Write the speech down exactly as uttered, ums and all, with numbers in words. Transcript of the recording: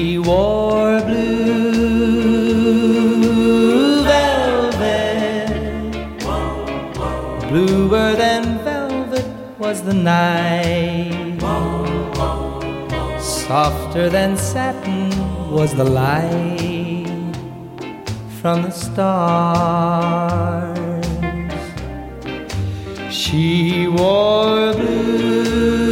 wore blue velvet. Bluer than velvet was the night. Softer than satin was the light from the stars. She wore blue